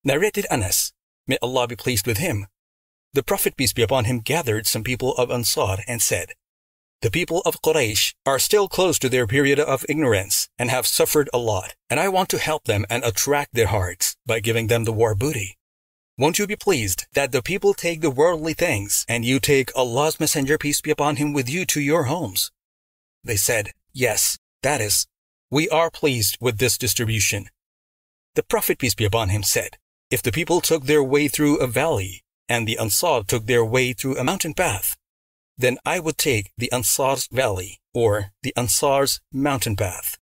Narrated Anas, may Allah be pleased with him. The Prophet, peace be upon him, gathered some people of Ansar and said, "The people of Quraysh are still close to their period of ignorance and have suffered a lot, and I want to help them and attract their hearts by giving them the war booty. Won't you be pleased that the people take the worldly things and you take Allah's Messenger, peace be upon him, with you to your homes?" They said, "Yes, that is, we are pleased with this distribution." The Prophet, peace be upon him, said, "If the people took their way through a valley and the Ansar took their way through a mountain path, then I would take the Ansar's valley or the Ansar's mountain path."